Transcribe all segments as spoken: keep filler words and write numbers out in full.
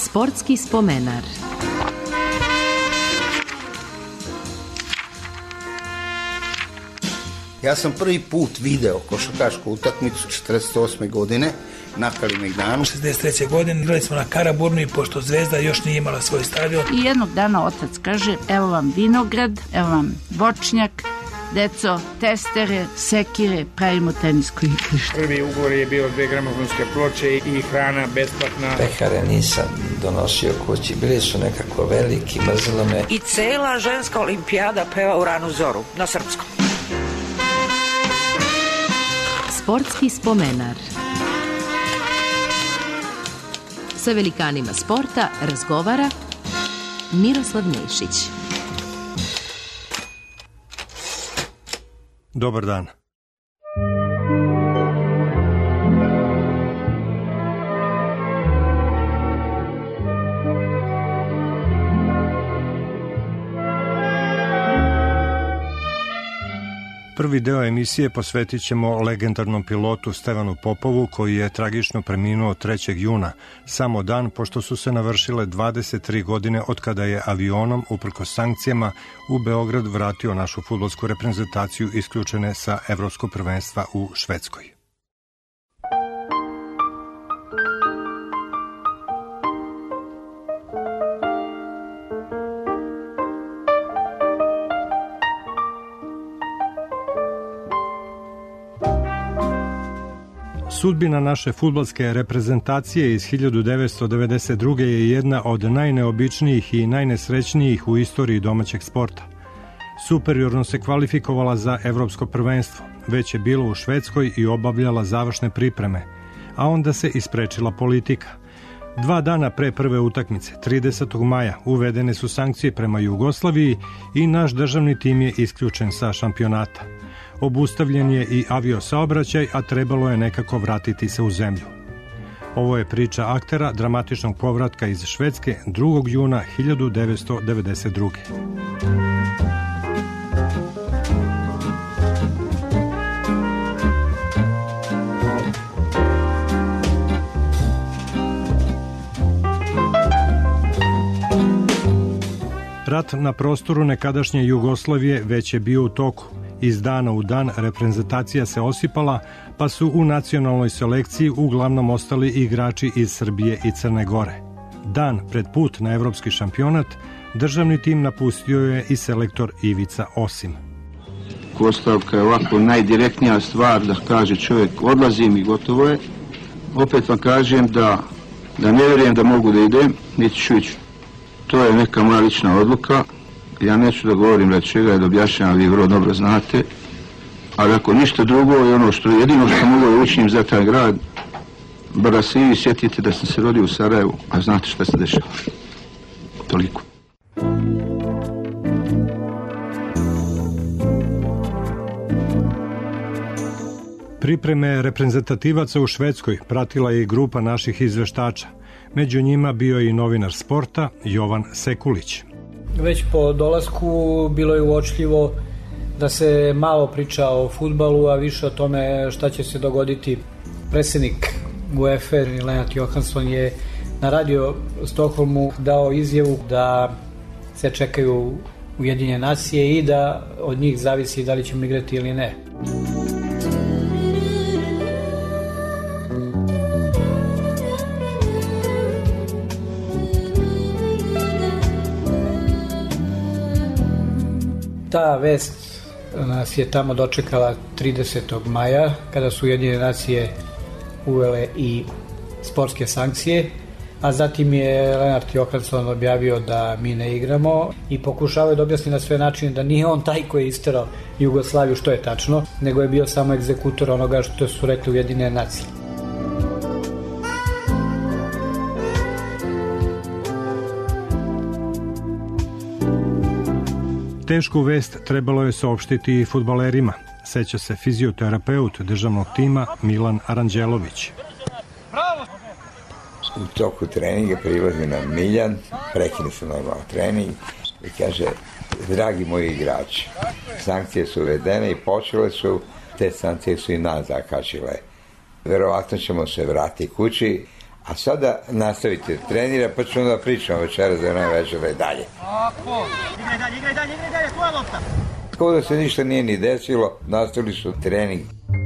Sportski spomenar. Ja sam prvi put video košarkašku utakmicu četrdeset osme godine na Kalemegdanu. šezdeset treće godine igrali smo na Karaburmi, pošto Zvezda još nije imala svoj stadion. I jednog dana otac kaže, evo vam vinograd, evo vam voćnjak, deco, testere, sekire, pravimo tenisko igrište. Prvi ugovor je bio dve gramofonske ploče i hrana besplatna. Pekare nisam donosio kući, bili su nekako veliki, mrzilo me. I cela ženska olimpijada peva u ranu zoru, na srpskom. Sportski spomenar. Sa velikanima sporta razgovara Miroslav Nešić. Dobar dan. Prvi deo emisije posvetit ćemo legendarnom pilotu Stevanu Popovu, koji je tragično preminuo trećeg juna, samo dan pošto su se navršile dvadeset tri godine od kada je avionom, uprkos sankcijama, u Beograd vratio našu fudbalsku reprezentaciju isključene sa Evropskog prvenstva u Švedskoj. Sudbina naše fudbalske reprezentacije iz hiljadu devetsto devedeset druge. je jedna od najneobičnijih i najnesrećnijih u istoriji domaćeg sporta. Superiorno se kvalifikovala za Evropsko prvenstvo, već je bilo u Švedskoj i obavljala završne pripreme, a onda se isprečila politika. Dva dana pre prve utakmice, tridesetog maja, uvedene su sankcije prema Jugoslaviji i naš državni tim je isključen sa šampionata. Obustavljen je i aviosaobraćaj, a trebalo je nekako vratiti se u zemlju. Ovo je priča aktera dramatičnog povratka iz Švedske drugog juna hiljadu devetsto devedeset druge. Rat na prostoru nekadašnje Jugoslavije već je bio u toku. Iz dana u dan reprezentacija se osipala, pa su u nacionalnoj selekciji uglavnom ostali igrači iz Srbije i Crne Gore. Dan pred put na evropski šampionat državni tim napustio je i selektor Ivica Osim. Ostavka je ovako najdirektnija stvar da kaže čovjek odlazim i gotovo je. Opet vam kažem da, da ne vjerujem da mogu da idem, niti ću ići. To je neka moja lična odluka. Ja neću da govorim radi čega je da objašnjam, vi vrlo dobro znate, ali ako ništa drugo je ono što jedino što mogu da učinim za taj grad, bar da se i vi sjetite da sam se rodio u Sarajevu, a znate šta se dešava. Toliko. Pripreme reprezentativaca u Švedskoj pratila je i grupa naših izveštača. Među njima bio je i novinar sporta Jovan Sekulić. Već po dolasku bilo je uočljivo da se malo priča o fudbalu, a više o tome šta će se dogoditi. Predsjednik UEFA Lennart Johansson je na radio Stokholmu dao izjavu da se čekaju Ujedinjene nacije i da od njih zavisi da li ćemo igrati ili ne. Ta vest nas je tamo dočekala tridesetog maja, kada su Ujedinjene nacije uvele i sportske sankcije, a zatim je Lennart Johansson objavio da mi ne igramo i pokušavaju da objasni na sve načine da nije on taj koji je isterao Jugoslaviju, što je tačno, nego je bio samo egzekutor onoga što su rekli Ujedinjene nacije. Tešku vest trebalo je saopštiti i fudbalerima, seća se fizioterapeut državnog tima Milan Aranđelović. U toku treninga prilazi nam Miljan, prekine se normalno trening i kaže, dragi moji igrači, sankcije su uvedene i počele su, te sankcije su i nas zakačile. Verovatno ćemo se vratiti kući, A sada nastavite trenira, pa ćemo da pričamo večeras za jedan večera i dalje. Tako, igraj dalje, igraj dalje, igraj dalje, tvoja lopta. Kao da se ništa nije ni desilo, nastavili su trening.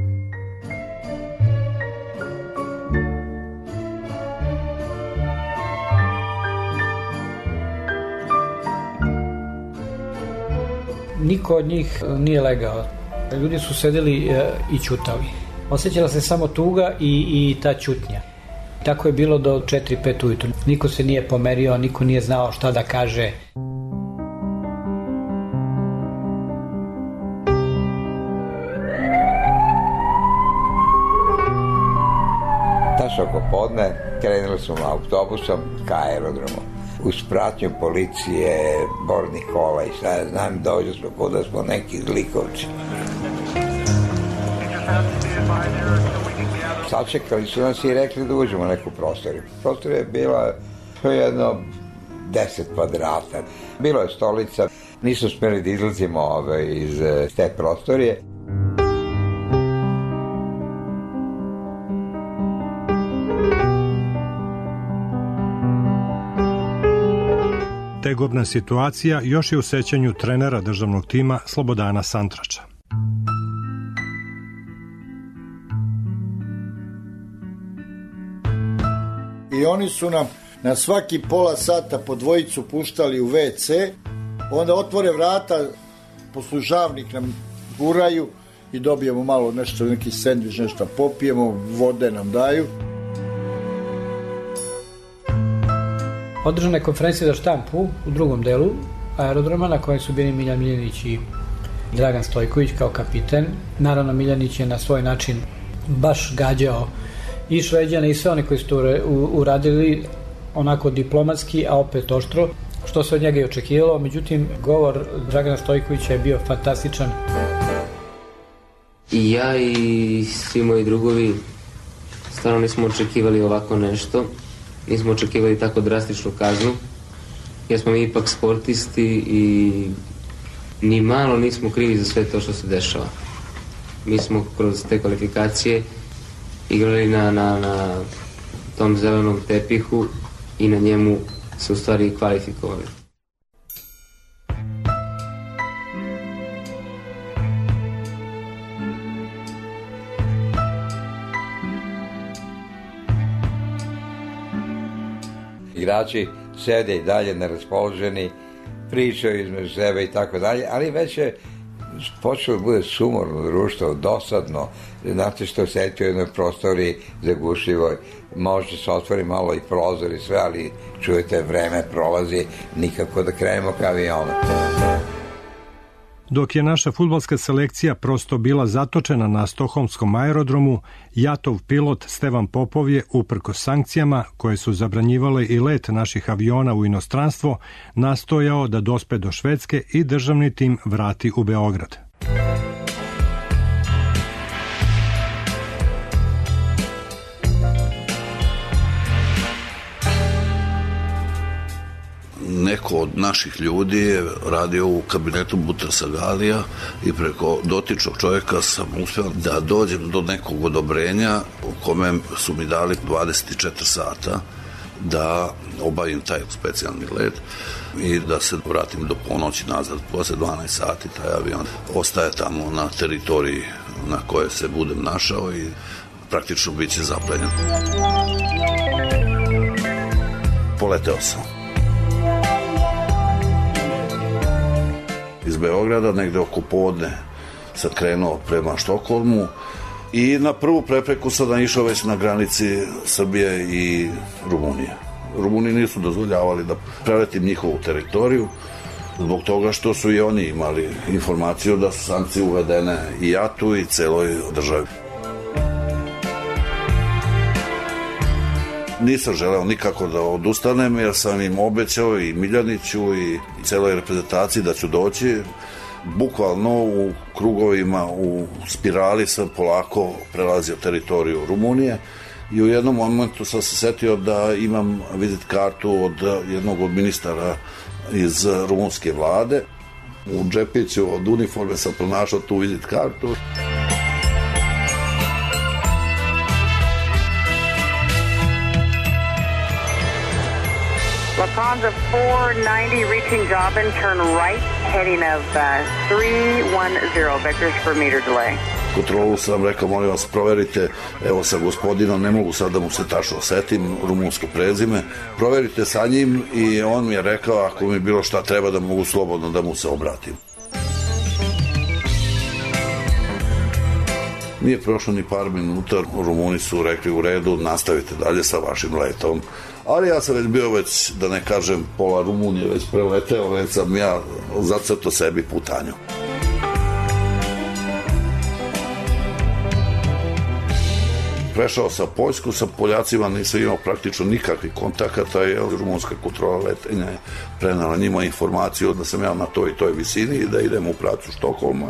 Niko od njih nije legao. Ljudi su sedeli e, i ćutali. Osjećala se samo tuga i, i ta ćutnja. Tako je bilo do četiri pet ujutru. Niko se nije pomerio, niko nije znao šta da kaže. Taš oko podne krenuli smo autobusom ka aerodromu. Uz pratnju policije, bornih kola i šta ja znam, dođe smo kod da smo neki zlikovci. Sačekali su nas i rekli da uđemo u neku prostoriju. Prostorija je bila jedno deset kvadrata. Bilo je stolica, nismo smeli da izlazimo ove, iz te prostorije. Tegobna situacija još je u sećanju trenera državnog tima Slobodana Santrača. I oni su nam na svaki pola sata po dvojicu puštali u ve ce, onda otvore vrata, poslužavnik nam guraju i dobijemo malo nešto, neki sendvič, nešto popijemo, vode nam daju. Održana je konferencija za štampu u drugom delu aerodroma na kojem su bili Miljan Miljanić i Dragan Stojković kao kapiten. Naravno, Miljanić je na svoj način baš gađao i Šveđane i sve one koji su to uradili onako diplomatski, a opet oštro, što se od njega i očekivalo. Međutim, govor Dragana Stojkovića je bio fantastičan. I ja i svi moji drugovi stvarno nismo očekivali ovako nešto. Nismo očekivali tako drastičnu kaznu, jer smo mi ipak sportisti i ni malo nismo krivi za sve to što se dešava. Mi smo kroz te kvalifikacije igrali na, na, na tom zelenom tepihu i na njemu se u stvari kvalifikovali. Igrači sede i dalje neraspoloženi, pričaju između sebe i tako dalje, ali već je počelo da bude sumorno društvo, dosadno. Znate što sedite u jednoj prostoriji zagušljivoj, možda se otvori malo i prozor i sve, ali čujete vreme prolazi, nikako da krenemo ka avionu. Dok je naša fudbalska selekcija prosto bila zatočena na stokholmskom aerodromu, Jatov pilot Stevan Popov je, uprkos sankcijama koje su zabranjivale i let naših aviona u inostranstvo, nastojao da dospe do Švedske i državni tim vrati u Beograd. Neko od naših ljudi je radio u kabinetu Butersagalija i preko dotičnog čovjeka sam uspio da dođem do nekog odobrenja u kome su mi dali dvadeset četiri sata da obavim taj specijalni let i da se vratim do ponoći nazad. Posle dvanaest sati taj avion ostaje tamo na teritoriji na kojoj se budem našao i praktično bit će zaplenjen. Poleteo sam. Iz Beograda, negde oko podne sam krenuo prema Štokholmu i na prvu prepreku sam išao već na granici Srbije i Rumunije. Rumuni nisu dozvoljavali da preletim njihovu teritoriju zbog toga što su i oni imali informaciju da su sankcije uvedene i Jatu i celoj državi. Nisam želeo nikako da odustanem jer sam im obećao i Miljaniću i celoj reprezentaciji da ću doći. Bukvalno u krugovima, u spirali sam polako prelazio teritoriju Rumunije i u jednom momentu sam se setio da imam vizit kartu od jednog od ministara iz rumunske vlade. U džepiću od uniforme sam pronašao tu vizit kartu. Lufthansa four ninety reaching Jobbin, turn right, heading of uh, three one zero, vectors per meter delay. Kontrolu sam rekao, molim vas, proverite, evo sa gospodinom, ne mogu sad da mu se tačno setim, rumunsko prezime, proverite sa njim i on mi je rekao, ako mi bilo šta treba da mogu slobodno da mu se obratim. Nije prošlo ni par minuta, Rumuni su rekli u redu, nastavite dalje sa vašim letom. Ali ja sam već bio već, da ne kažem, pola Rumunije već preleteo, već sam ja zacrto sebi putanju. Prešao sam Poljsku, sa Poljacima nisam imao praktično nikakvih kontakata, jer rumunska kontrola letenja je prenala njima informaciju da sam ja na toj i toj visini i da idem u pravcu Štokholma.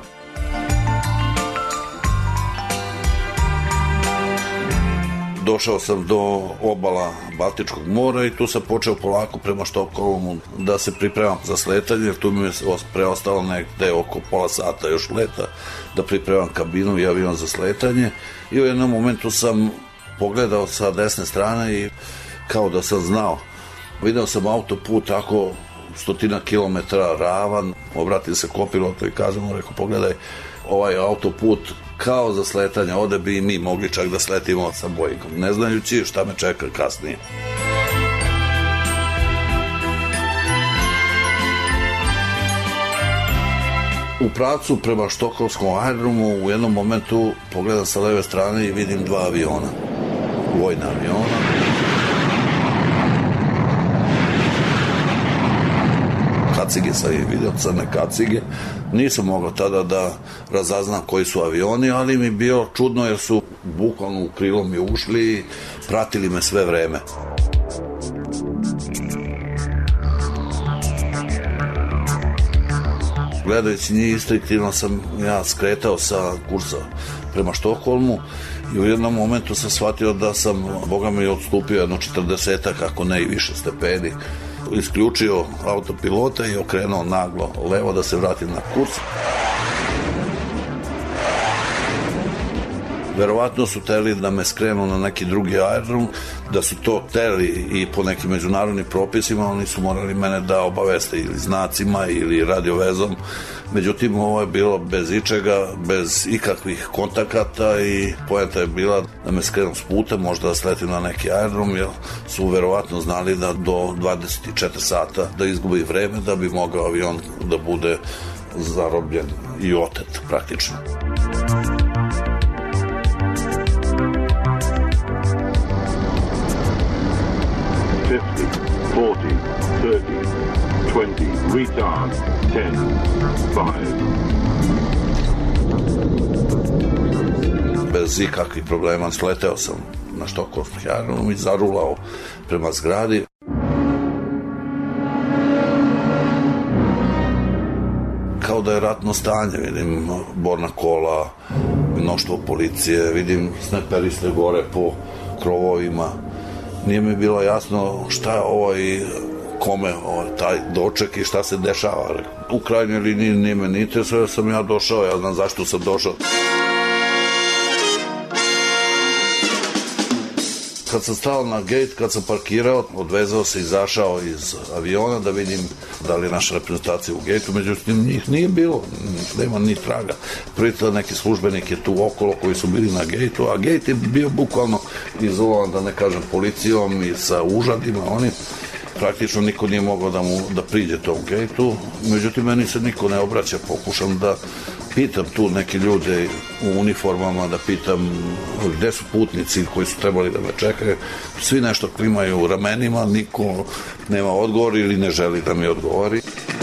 Došao sam do obala Baltičkog mora i tu sam počeo polako prema Štokholmu da se pripremam za sletanje, jer tu mi je preostalo negde oko pola sata još leta da pripremam kabinu i avion za sletanje i u jednom momentu sam pogledao sa desne strane i kao da sam znao. Video sam autoput tako stotina kilometara ravan, obratim se kopilotu i kažem mu, rekao, pogledaj, ovaj autoput kao za sletanje, ovde bi i mi mogli čak da sletimo sa Boeingom, ne znajući šta me čeka kasnije. U pravcu prema štokholmskom aerodromu u jednom momentu pogledam sa leve strane i vidim dva aviona, vojna aviona. Kacige sam i vidio, crne kacige. Nisam mogao tada da razaznam koji su avioni, ali mi je bio čudno jer su bukvalno u krilo mi ušli i pratili me sve vreme. Gledajući njih instinktivno sam ja skretao sa kursa prema Štokholmu i u jednom momentu sam shvatio da sam, boga mi, odstupio jedno četrdesetak, ako ne i više stepeni. Isključio autopilota i okrenuo naglo levo da se vratim na kurs. Verovatno su teli da me skrenu na neki drugi aerodrom, da su to teli i po nekim međunarodnim propisima, oni su morali mene da obaveste ili znacima ili radiovezom. Međutim, ovo je bilo bez ičega, bez ikakvih kontakata i poenta je bila da me skrenu s puta, možda da sletim na neki aerodrom, jer su verovatno znali da do dvadeset četiri sata da izgubi vreme da bi mogao avion da bude zarobljen i otet praktično. fifty, forty, thirty, twenty, retard, ten, five. Bez ikakvih problema sleteo sam na štokholmski aerodrom i zarulao prema zgradi. Kao da je ratno stanje, vidim borna kola, mnoštvo policije, vidim snajperiste gore po krovovima. Nije mi bilo jasno šta je ovo i kome ovaj, taj doček i šta se dešava. U krajnjoj liniji nije me ni interesuje, sam ja došao, ja znam zašto sam došao. Kad sam stao na gate, kad sam parkirao, odvezao se, izašao iz aviona da vidim da li je naša reprezentacija u gejtu, međutim njih nije bilo, nema ni traga. Prvi neki službenik je tu okolo koji su bili na gejtu, a gejt je bio bukvalno izolovan, da ne kažem, policijom i sa užadima, oni praktično niko nije mogao da, mu, da priđe tom gejtu, međutim meni se niko ne obraća, pokušam da pitam tu neke ljude u uniformama, da pitam gde su putnici koji su trebali da me čekaju. Svi nešto klimaju ramenima, niko nema odgovor ili ne želi da mi odgovori.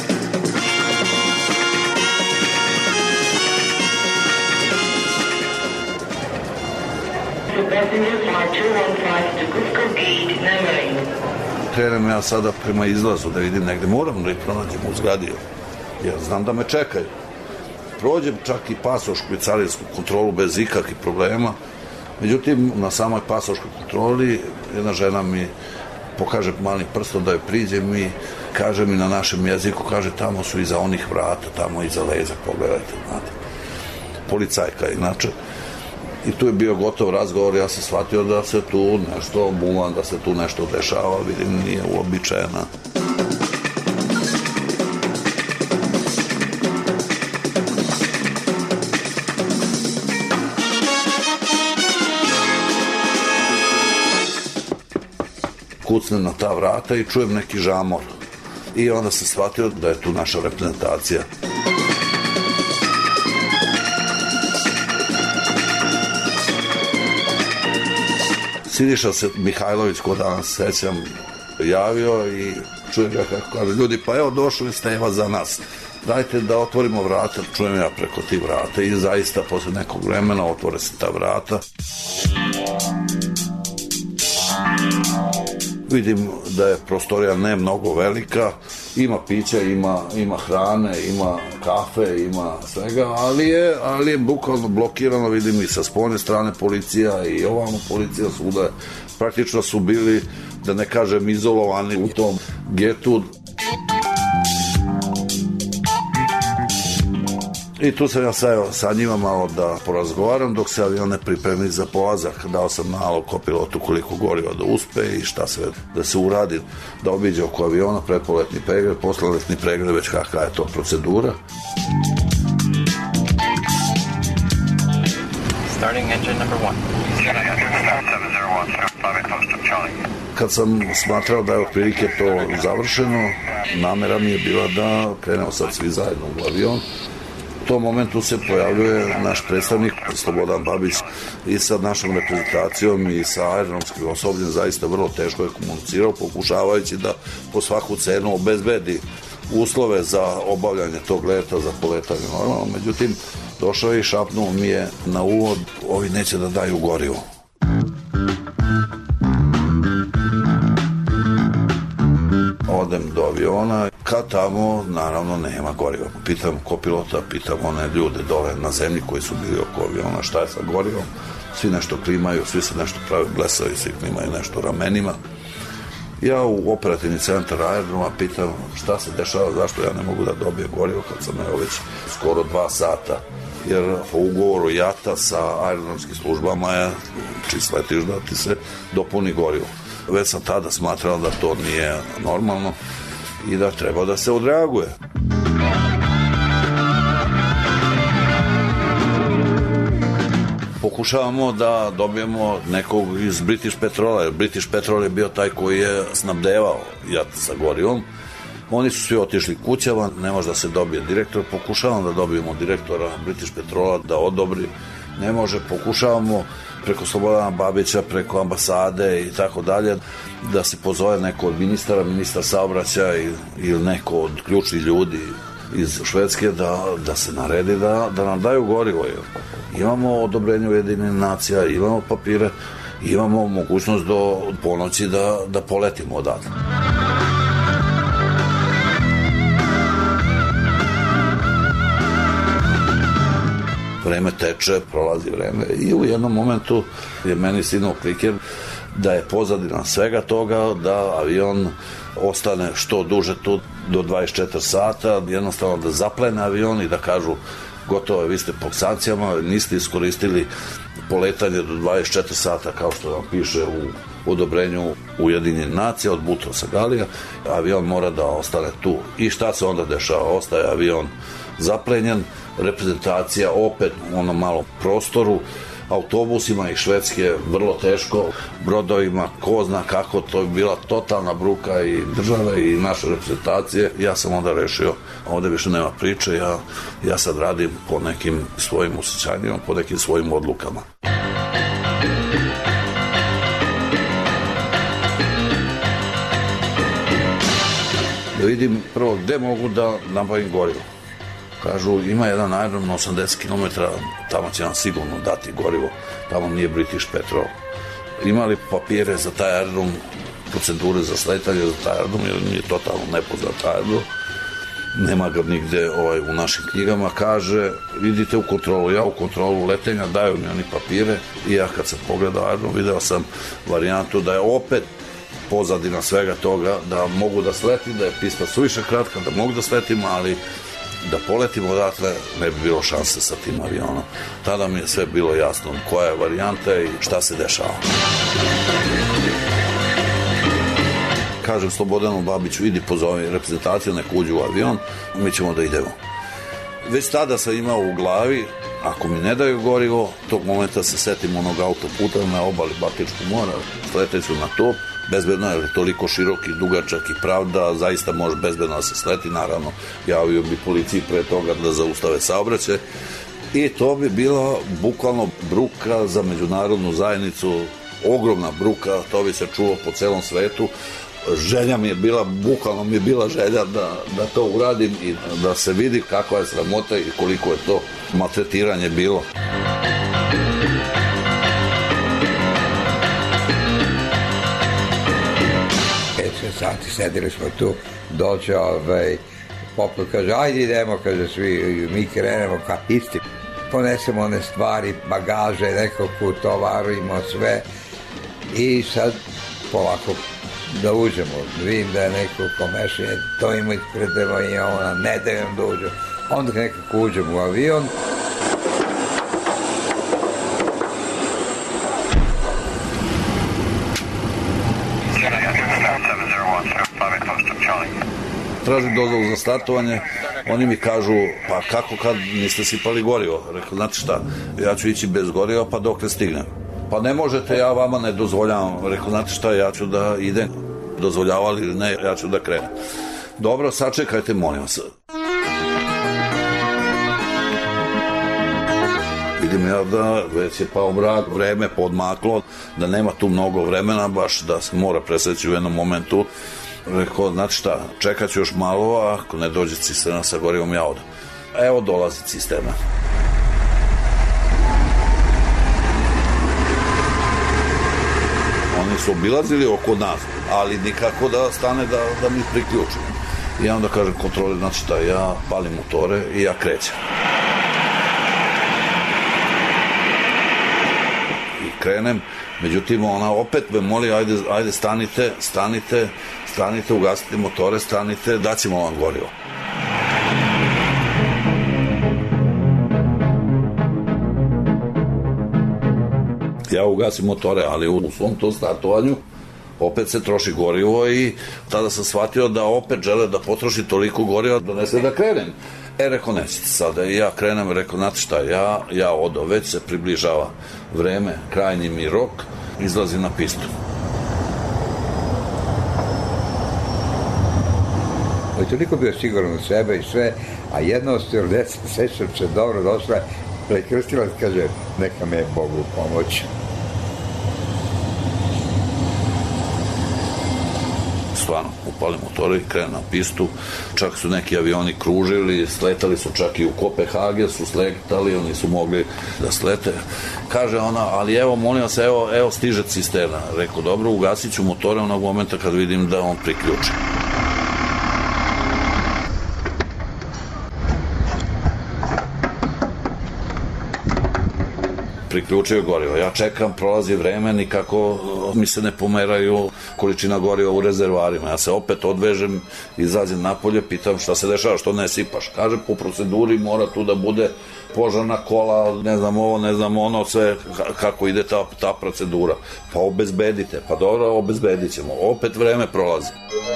Krenem ja sada prema izlazu da vidim negde, moram da ih pronađem u zgradi, jer znam da me čekaju. Prođem čak i pasošku i carinsku kontrolu bez ikakvih problema. Međutim, na samoj pasoškoj kontroli jedna žena mi pokaže malim prstom da je priđem i kaže mi na našem jeziku, kaže tamo su iza onih vrata, tamo iza leza, pogledajte, znate. Policajka inače. I tu je bio gotov razgovor, ja sam shvatio da se tu nešto bulan, da se tu nešto dešava, vidim, nije uobičajena. Kucnem na ta vrata i čujem neki žamor. I onda sam shvatio da je tu naša reprezentacija. Siniša se Mihajlović, ko danas sećam, javio i čujem ga kako kaže, ljudi, pa evo došli ste, evo za nas. Dajte da otvorimo vrata, čujem ja preko tih vrata i zaista posle nekog vremena otvore se ta vrata. Vidim da je prostorija ne mnogo velika, ima pića, ima, ima hrane, ima kafe, ima svega, ali je, ali je bukvalno blokirano, vidim i sa spoljne strane policija i ovamo policija svuda. Praktično su bili, da ne kažem, izolovani u tom getu. I tu sam ja sajao sa njima malo da porazgovaram dok se avion ne pripremi za polazak. Dao sam nalog kopilotu koliko goriva da uspe i šta sve da se uradi, da obiđe oko aviona, pretpoletni pregled, posleletni pregled, već kakva je to procedura. Starting engine number one. Kad sam smatrao da je otprilike to završeno, namera mi je bila da krenemo sad svi zajedno u avion. U tom momentu se pojavljuje naš predstavnik Slobodan Babić i sa našom reprezentacijom i sa aerodromskim osobljem zaista vrlo teško je komunicirao, pokušavajući da po svaku cenu obezbedi uslove za obavljanje tog leta, za poletanje normalno. Međutim, došao je i šapnuo mi je na uvod, ovi neće da daju gorivo. Odem do aviona, kad tamo naravno nema goriva. Pitam kopilota, pitam one ljude dole na zemlji koji su bili oko aviona šta je sa gorivom. Svi nešto klimaju, svi se nešto pravi blesavi, svi klimaju nešto ramenima. Ja u operativni centar aerodroma pitam šta se dešava, zašto ja ne mogu da dobijem gorivo kad sam evo već skoro dva sata. Jer po ugovoru jata sa aerodromskim službama je čist letiš da ti se dopuni gorivo. Već sam tada smatrao da to nije normalno i da treba da se odreaguje. Pokušavamo da dobijemo nekog iz British Petrola, jer British Petrol je bio taj koji je snabdevao jat sa gorivom. Oni su svi otišli kućama, ne može da se dobije direktor. Pokušavamo da dobijemo direktora British Petrola da odobri, ne može. Pokušavamo preko Slobodana Babića, preko ambasade i tako dalje, da se pozove neko od ministara, ministar saobraćaja ili neko od ključnih ljudi iz Švedske da, da se naredi da, da nam daju gorivo. Imamo odobrenje Ujedinjenih nacija, imamo papire, imamo mogućnost do ponoći da, da poletimo odatle. Vreme teče, prolazi vreme i u jednom momentu je meni sinuo kliker da je pozadina svega toga da avion ostane što duže tu do dvadeset četiri sata, jednostavno da zaplene avion i da kažu gotovo je, vi ste pod sankcijama, niste iskoristili poletanje do dvadeset četiri sata kao što vam piše u odobrenju Ujedinjenih nacija od Butrosa Galija, avion mora da ostane tu. I šta se onda dešava? Ostaje avion zaplenjen, reprezentacija opet u onom malom prostoru, autobusima iz Švedske vrlo teško, brodovima, ko zna kako, to je bila totalna bruka i države i naše reprezentacije. Ja sam onda rešio, ovde više nema priče, ja, ja sad radim po nekim svojim osjećanjima, po nekim svojim odlukama. Da vidim prvo gde mogu da nabavim gorivo. Kažu, ima jedan aerodrom na osamdeset kilometara, tamo će nam sigurno dati gorivo, tamo nije British Petrol. Imali papire za taj aerodrom, procedure za sletanje za taj aerodrom, jer mi je totalno nepoznat aerodrom. Nema ga nigde ovaj, u našim knjigama, kaže, idite u kontrolu, ja u kontrolu letenja, daju mi oni papire i ja kad sam pogledao aerodrom, video sam varijantu da je opet pozadina svega toga, da mogu da sletim, da je pista suviše kratka, da mogu da sletim, ali da poletimo odatle, ne bi bilo šanse sa tim avionom. Tada mi je sve bilo jasno koja je varijanta i šta se dešava. Kažem Slobodanu Babiću, idi pozovi reprezentaciju, nek uđu u avion, mi ćemo da idemo. Već tada sam imao u glavi, ako mi ne daju gorivo, tog momenta se setim onog autoputa na obali Baltičkog mora, sleteću na to, bezbedno je toliko širok i dugačak i pravda, zaista može bezbedno da se sleti, naravno javio bi policiji pre toga da zaustave saobraćaj i to bi bila bukvalno bruka za međunarodnu zajednicu, ogromna bruka, to bi se čulo po celom svetu. Želja mi je bila, bukvalno mi je bila želja da, da to uradim i da se vidi kakva je sramota i koliko je to maltretiranje bilo. Pet sati sedili smo tu, dođe ovaj, poput kaže, ajde idemo, kaže svi, mi krenemo ka isti. Ponesemo one stvari, bagaže, nekako tovarimo sve i sad polako da uđemo. Vidim da je neko komešenje, to ima ispredemo i ona, ne da im da uđemo. Onda nekako uđemo u avion. Tražim dozvolu za startovanje, oni mi kažu, pa kako kad niste sipali gorivo? Rekao, znate šta, ja ću ići bez goriva pa dok ne stignem. Pa ne možete, ja vama ne dozvoljavam. Rekao, znate šta, ja ću da idem, dozvoljavali ili ne, ja ću da krenem. Dobro, sačekajte, molim vas. Vidim ja da već je pao mrak, vreme podmaklo, da nema tu mnogo vremena, baš da se mora preseći u jednom momentu. Rekao, znate šta, čekat ću još malo, a ako ne dođe cisterna sa gorivom, ja odem. Evo dolazi cisterna. Oni su obilazili oko nas, ali nikako da stane da, da mi priključim. I onda kažem kontrole, znači šta, ja palim motore i ja krećem. I krenem, međutim ona opet me moli, ajde, ajde stanite, stanite, stanite, ugasite motore, stanite, daćemo vam gorivo. Ja ugasim motore, ali u svom tom startovanju opet se troši gorivo i tada sam shvatio da opet žele da potroši toliko goriva da ne se da krenem. E, rekao, nećete sada. I ja krenem, rekao, znate šta, ja, ja odo, već se približava vreme, krajnji mi rok, izlazim na pistu. On je toliko bio siguran u sebe i sve, a jedna od stewardesa, sećam se dobro, došla, prekrstila, kaže, neka me Bogu pomoći. Stvarno, upali motore i krenu na pistu, čak su neki avioni kružili, sletali su čak i u Kopenhagen, su sletali, oni su mogli da slete. Kaže ona, ali evo, molim vas, evo, evo stiže cisterna. Rekao, dobro, ugasit ću motore onog momenta kad vidim da on priključi. Priključio gorivo. Ja čekam, prolazi vreme, nikako mi se ne pomeraju količina goriva u rezervoarima. Ja se opet odvežem, izlazim napolje, pitam šta se dešava, što ne sipaš. Kaže, po proceduri mora tu da bude požarna kola, ne znam ovo, ne znam ono, sve kako ide ta, ta procedura. Pa obezbedite, pa dobro, obezbedit ćemo. Opet vreme prolazi.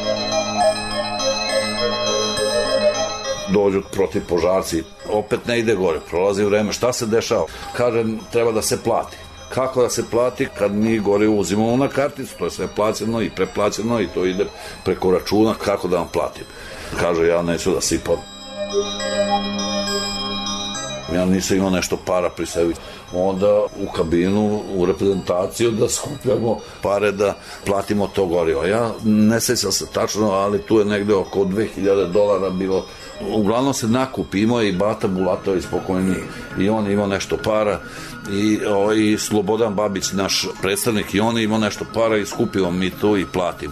Dođu protiv požarci, opet ne ide gore, prolazi vreme, šta se dešava? Kažem, treba da se plati. Kako da se plati kad mi gore uzimamo na karticu, to je sve plaćeno i preplaćeno i to ide preko računa, kako da vam platim? Kaže, ja neću da sipam. Ja nisam imao nešto para pri sebi. Onda u kabinu, u reprezentaciju da skupljamo pare da platimo to gorivo. Ja ne sećam se tačno, ali tu je negde oko dve hiljade dolara bilo. Uglavnom se nakupimo i Bata Bulatović pokojni i on imao nešto para i, o, i Slobodan Babić, naš predstavnik, i on imao nešto para i skupimo mi to i platimo.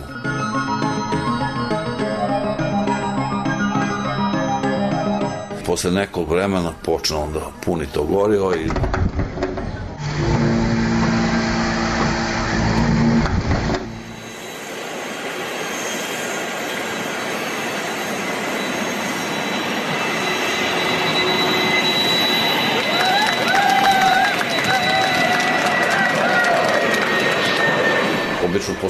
Posle nekog vremena počne onda puni to gorivo i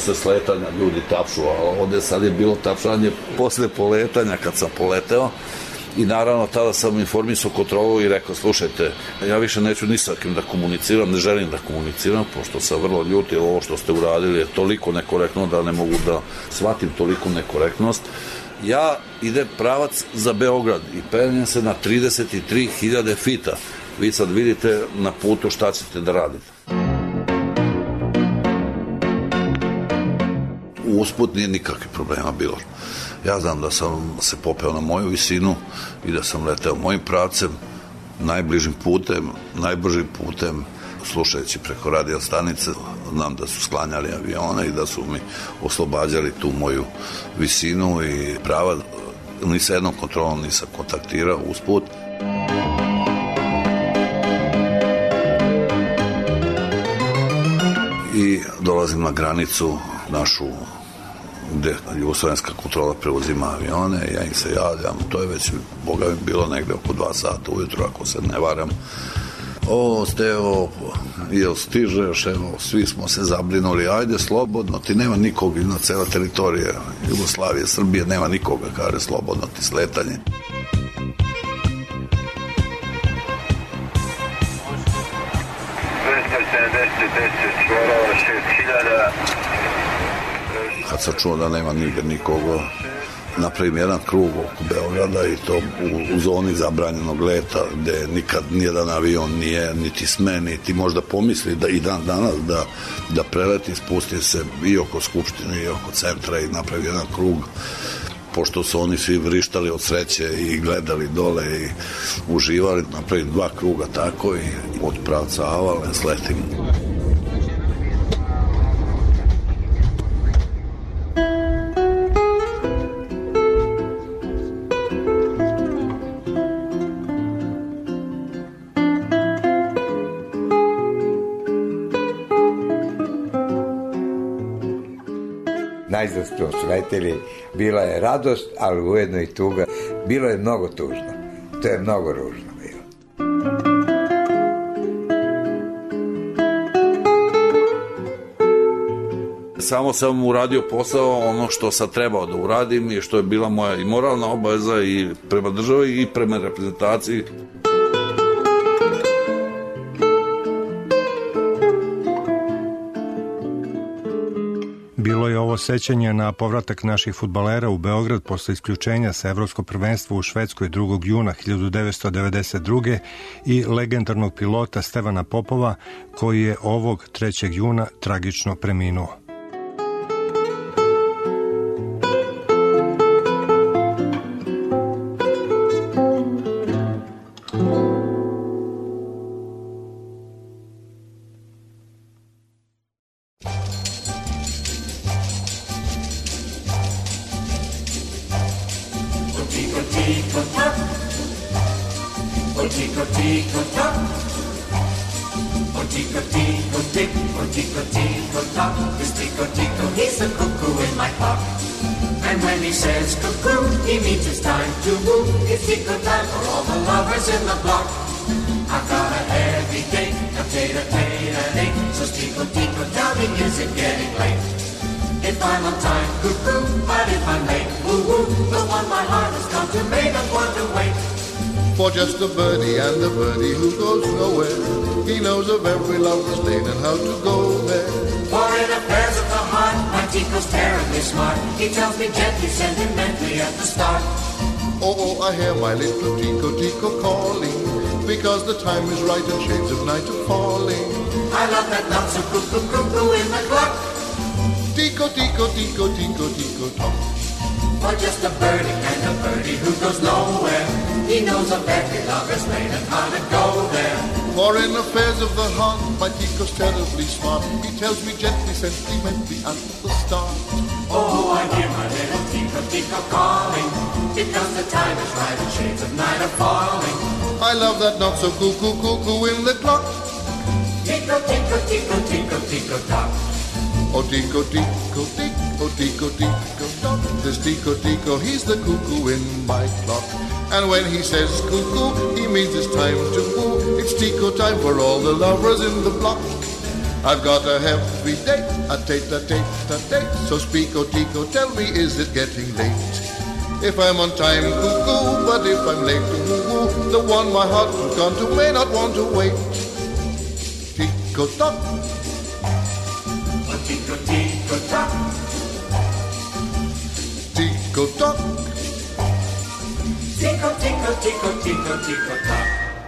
posle sletanja ljudi tapšu, a ovde sad je bilo tapšanje posle poletanja kad sam poleteo. I naravno tada sam informisao kontrolu i rekao, slušajte, ja više neću ni sa kim da komuniciram, ne želim da komuniciram, pošto sam vrlo ljut, jer ovo što ste uradili je toliko nekorektno da ne mogu da shvatim toliko nekorektnost. Ja idem pravac za Beograd i penjem se na trideset tri hiljade fita. Vi sad vidite na putu šta ćete da radite. Usput nije nikakvih problema bilo. Ja znam da sam se popeo na moju visinu i da sam leteo mojim pravcem, najbližim putem, najbržim putem, slušajući preko radio stanice. Znam da su sklanjali avione i da su mi oslobađali tu moju visinu i prava. Ni sa jednom kontrolom nisam kontaktirao usput. I dolazim na granicu našu gde jugoslovenska kontrola preuzima avione, ja im se javljam, to je već, boga mi, bilo negde oko dva sata ujutro, ako se ne varam. O, Stevo, jel stižeš, evo, svi smo se zabrinuli, ajde slobodno, ti nema nikog na cela teritorija Jugoslavije, Srbije, nema nikoga, kaže, slobodno ti sletanje. dvesta sedamdeset deset, čvorova šest hiljada. Kad sam čuo da nema nigde nikoga, napravim jedan krug oko Beograda i to u, u zoni zabranjenog leta, gde nikad nijedan avion nije, niti sme, niti možda pomisli da i dan danas da, da preleti, spusti se i oko Skupštine i oko centra i napravi jedan krug, pošto su oni svi vrištali od sreće i gledali dole i uživali, napravim dva kruga tako i od pravca Avale sletim. Najzad smo sletili, bila je radost, ali ujedno i tuga. Bilo je mnogo tužno, to je mnogo ružno bilo. Samo sam uradio posao ono što sam trebao da uradim i što je bila moja i moralna obaveza i prema državi i prema reprezentaciji. Bilo je ovo sećanje na povratak naših fudbalera u Beograd posle isključenja sa Evropskog prvenstva u Švedskoj drugog juna hiljadu devetsto devedeset druge i legendarnog pilota Stevana Popova, koji je ovog trećeg juna tragično preminuo. For just a birdie and a birdie who goes nowhere, he knows of every lover's lane and how to go there. For in affairs of the heart, my Tico's terribly smart. He tells me gently, sentimentally at the start. Oh, oh, I hear my little Tico, Tico calling, because the time is right and shades of night are falling. I love that not so cuckoo, cuckoo in the clock. Tico, Tico, Tico, Tico, Tico, tock. For just a birdie and a birdie who goes nowhere, he knows of every lover's lane and how to go there. For in affairs of the heart, my Tico's terribly smart. He tells me gently, sentimentally at the start. Oh, I hear my little Tico, Tico calling, because the time is right and shades of night are falling. I love that not so cuckoo, cuckoo in the clock. Tico, Tico, Tico, Tico, Tico, tock. Oh, Tico, Tico, Tico, Tico, Tico, tock. This Tico, Tico, he's the cuckoo in my clock. And when he says cuckoo, he means it's time to woo. It's Tico time for all the lovers in the block. I've got a heavy date, a date, a date, a date. So speak, oh, Tico, tell me, is it getting late? If I'm on time, cuckoo, but if I'm late, woo-woo, the one my heart has gone to may not want to wait. Tico-tock. Oh, tico, tico-tock. Tico-tock. Tico, tico, tico, tico, tico-tock.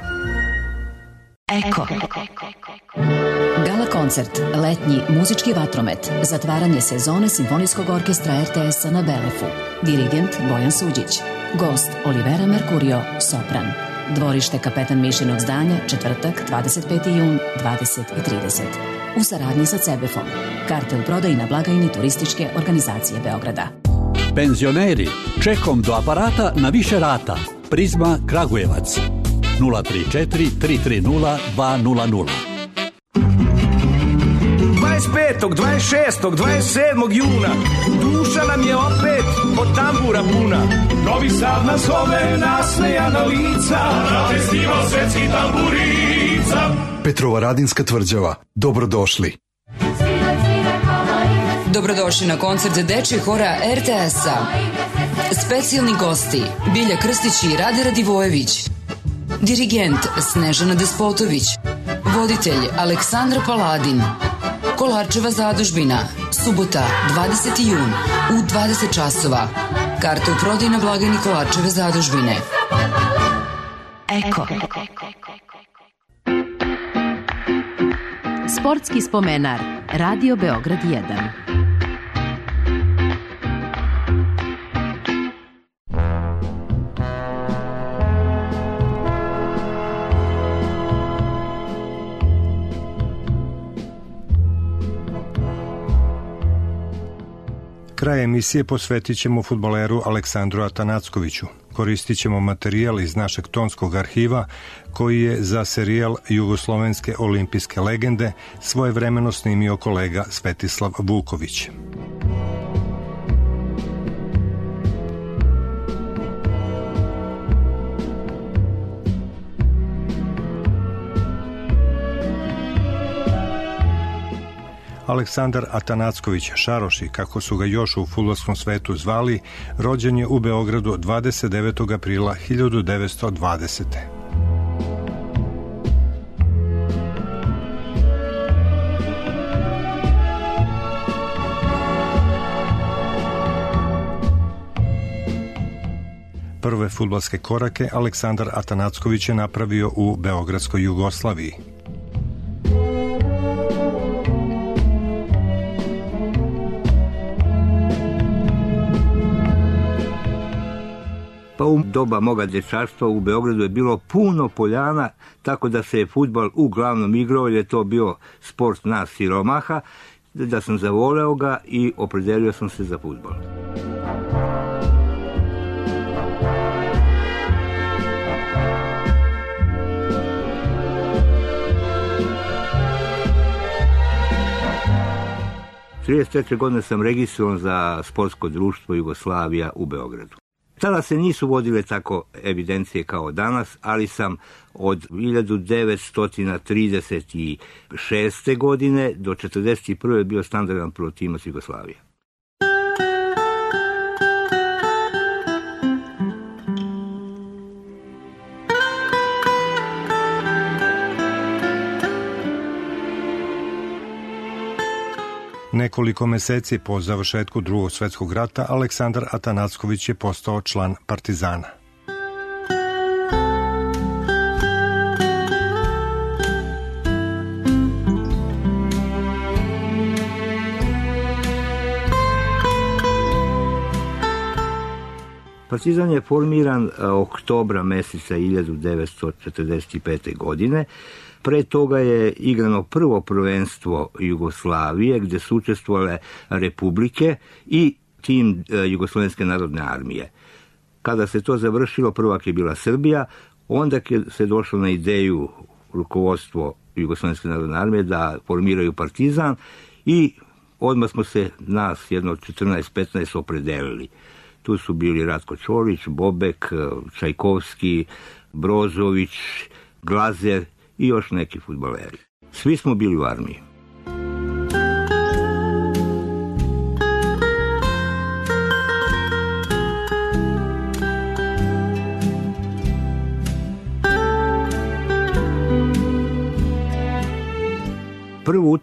Eko. Gala koncert, letnji muzički vatromet, zatvaranje sezone Simfonijskog orkestra R T S-a na Belefu. Dirigent Bojan Suđić. Gost Olivera Mercurio, sopran. Dvorište Kapetan Mišinog zdanja, četvrtak, dvadeset peti jun, dvadeset i trideset. U saradnji sa Cebefom. Karte u prodaji na blagajni Turističke organizacije Beograda. Penzioneri, čekom do aparata na više rata. Prizma Kragujevac. nula tri četiri tri tri nula dva nula nula. dvadeset petog, dvadeset šestog, dvadeset sedmog juna duša nam je opet od tambura puna. Novi Sad nas zove, nasmejana lica, na festival svetski tamburica. Petrova Radinska tvrđava, dobrodošli. Dobrodošli na koncert dečjeg hora R T S-a. Specijalni gosti Bilja Krstić i Rade Radivojević. Dirigent Snežana Despotović. Voditelj Aleksandar Paladin. Kolarčeva zadužbina. Subota, dvadeseti jun u dvadeset časova. Karte u prodaji na blagajni Kolarčeve zadužbine. Eko. Sportski spomenar. Radio Beograd jedan. Kraj emisije posvetit ćemo fudbaleru Aleksandru Atanackoviću. Koristit ćemo materijal iz našeg tonskog arhiva koji je za serijal Jugoslovenske olimpijske legende svojevremeno snimio kolega Svetislav Vuković. Aleksandar Atanacković Šaroši, kako su ga još u fudbalskom svetu zvali, rođen je u Beogradu dvadeset devetog aprila hiljadu devetsto dvadesete. Prve fudbalske korake Aleksandar Atanacković je napravio u Beogradskoj Jugoslaviji. Pa u doba moga dječaštva u Beogradu je bilo puno poljana, tako da se je fudbal uglavnom igrao, jer je to bio sport nas siromaha, da sam zavoleo ga i opredelio sam se za fudbal. trideset treće godine sam registrovan za sportsko društvo Jugoslavija u Beogradu. Tada se nisu vodile tako evidencije kao danas, ali sam od hiljadu devetsto trideset šeste. godine do četrdeset prve bio standardan protimac Jugoslavije. Nekoliko meseci po završetku Drugog svjetskog rata Aleksandar Atanacković je postao član Partizana. Partizan je formiran oktobra meseca hiljadu devetsto četrdeset pete. godine. Pre toga je igrano prvo prvenstvo Jugoslavije, gdje su učestvovale republike i tim Jugoslovenske narodne armije. Kada se to završilo, prvak je bila Srbija, onda se došlo na ideju rukovodstvo Jugoslovenske narodne armije da formiraju Partizan i odmah smo se nas, jedno četrnaest petnaest, opredelili. Tu su bili Ratko Čolić, Bobek, Čajkovski, Brozović, Glazer i još neki fudbaleri. Svi smo bili u armiji.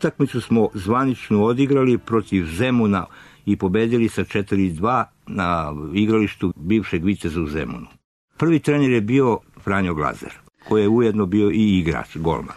utakmicu smo zvanično odigrali protiv Zemuna i pobedili sa četiri dva na igralištu bivšeg Viteza u Zemunu. Prvi trener je bio Franjo Glazer, koji je ujedno bio i igrač, golman.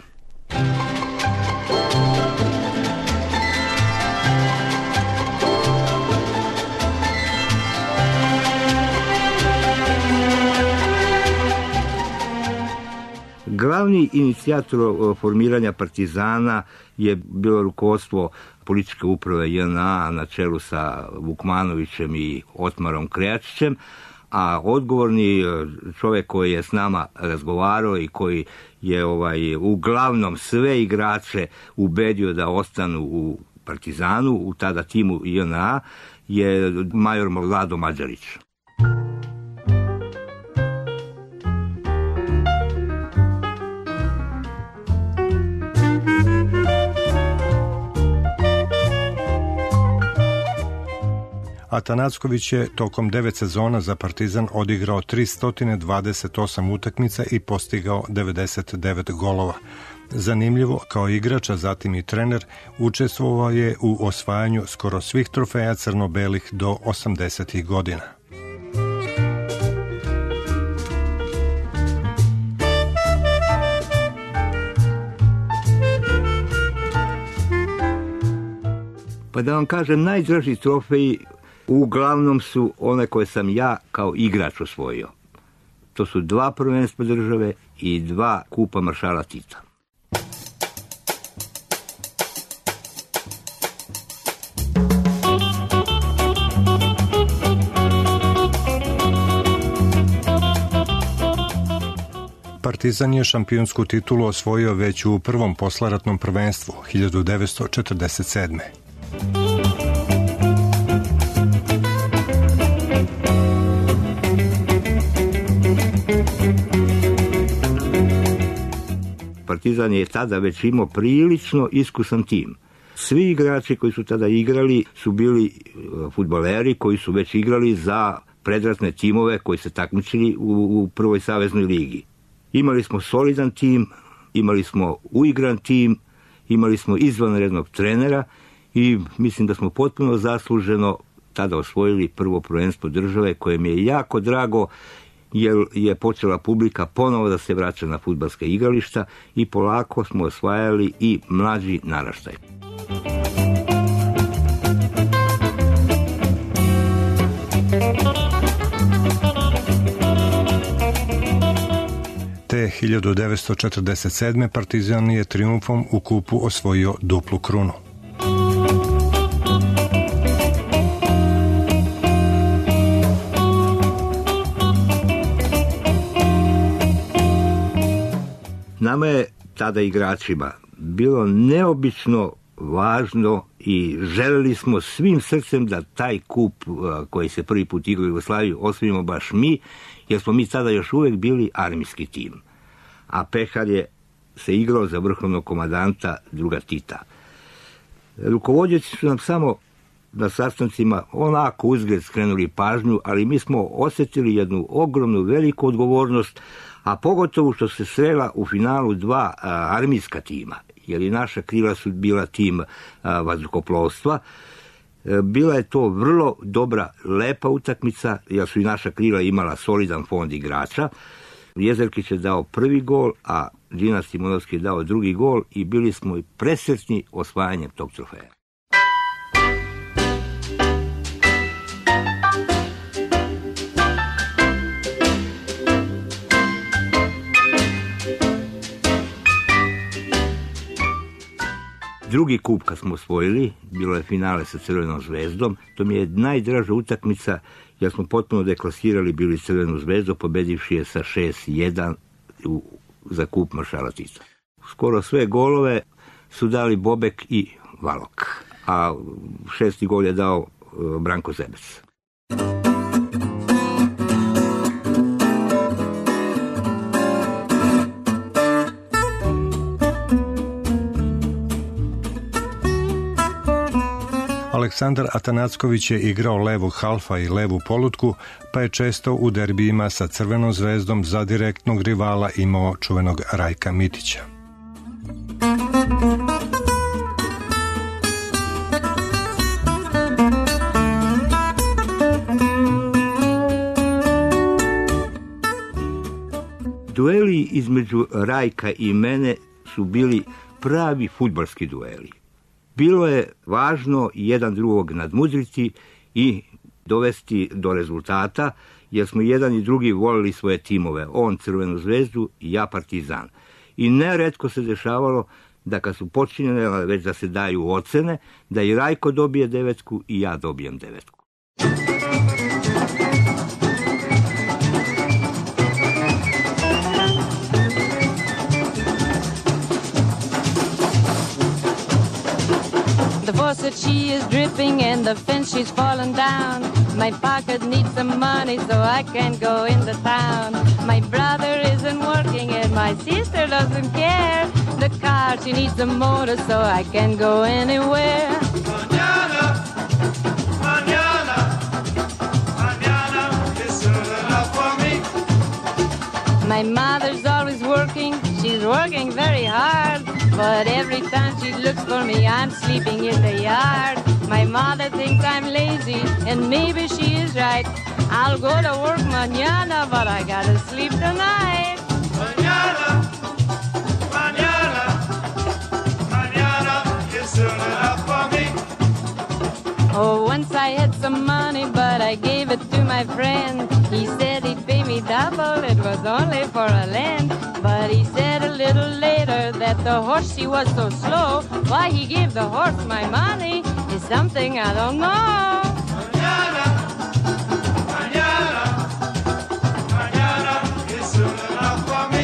Glavni inicijator formiranja Partizana je bilo rukovodstvo političke uprave J N A na čelu sa Vukmanovićem i Otmarom Krejačićem, a odgovorni čovjek koji je s nama razgovarao i koji je ovaj, uglavnom sve igrače ubedio da ostanu u Partizanu, u tada timu J N A, je major Vlado Mađarić. Atanacković je tokom devet sezona za Partizan odigrao tristo dvadeset osam utakmica i postigao devedeset devet golova. Zanimljivo, kao igrač, a zatim i trener, učestvovao je u osvajanju skoro svih trofeja crno-belih do osamdesetih godina. Pa da vam kažem, najdraži trofeji uglavnom su one koje sam ja kao igrač osvojio. To su dva prvenstva države i dva kupa maršala Tita. Partizan je šampionsku titulu osvojio već u prvom poslaratnom prvenstvu hiljadu devetsto četrdeset sedme. Partizan je tada već imao prilično iskusan tim. Svi igrači koji su tada igrali su bili fudbaleri koji su već igrali za predratne timove koji se takmičili u, u prvoj saveznoj ligi. Imali smo solidan tim, imali smo uigran tim, imali smo izvanrednog trenera i mislim da smo potpuno zasluženo tada osvojili prvo prvenstvo države, koje mi je jako drago jer je počela publika ponovo da se vraća na fudbalske igrališta i polako smo osvajali i mlađi naraštaj. Te hiljadu devetsto četrdeset sedme Partizan je trijumfom u kupu osvojio duplu krunu. Nama je tada igračima bilo neobično važno i želeli smo svim srcem da taj kup koji se prvi put igra u Jugoslaviji osvojimo baš mi, jer smo mi tada još uvijek bili armijski tim. A Pehar je se igrao za vrhovnog komandanta druga Tita. Rukovodioci su nam samo na sastancima onako uzgled skrenuli pažnju, ali mi smo osjetili jednu ogromnu veliku odgovornost, a pogotovo što se srela u finalu dva a, armijska tima, jer i naša krila su bila tim a, vazduhoplovstva. E, bila je to vrlo dobra, lepa utakmica, jer su i naša krila imala solidan fond igrača. Jezerkić je dao prvi gol, a Džina Simonovski je dao drugi gol i bili smo i presretni osvajanjem tog trofeja. Drugi kup kad smo osvojili, bilo je finale sa Crvenom zvezdom, to mi je najdraža utakmica jer smo potpuno deklasirali bili Crvenu zvezdu, pobedivši je sa šest jedan u, za kup maršala Tita. Skoro sve golove su dali Bobek i Valok, a šesti gol je dao uh, Branko Zebec. Aleksandar Atanacković je igrao levog halfa i levu polutku, pa je često u derbijima sa Crvenom zvezdom za direktnog rivala imao čuvenog Rajka Mitića. dueli između Rajka i mene su bili pravi fudbalski dueli. Bilo je važno jedan drugog nadmudriti i dovesti do rezultata, jer smo jedan i drugi volili svoje timove. On Crvenu zvezdu i ja Partizan. I neretko se dešavalo da kad su počinjene već da se daju ocene, da i Rajko dobije devetku i ja dobijem devetku. The faucet, she is dripping and the fence, she's fallen down. My pocket needs some money so I can go into town. My brother isn't working and my sister doesn't care. The car, she needs a motor so I can go anywhere. Mañana, mañana, mañana is soon enough for me. My mother's always working, she's working very hard. But every time she looks for me, I'm sleeping in the yard. My mother thinks I'm lazy, and maybe she is right. I'll go to work mañana, but I gotta sleep tonight. Mañana, mañana, mañana is soon enough for me. Oh, once I had some money, but I gave it to my friend. He said he'd pay me double, it was only for a land. But he said a little later that the horse, he was so slow. Why he gave the horse my money is something I don't know. Mañana, mañana, mañana is soon enough for me.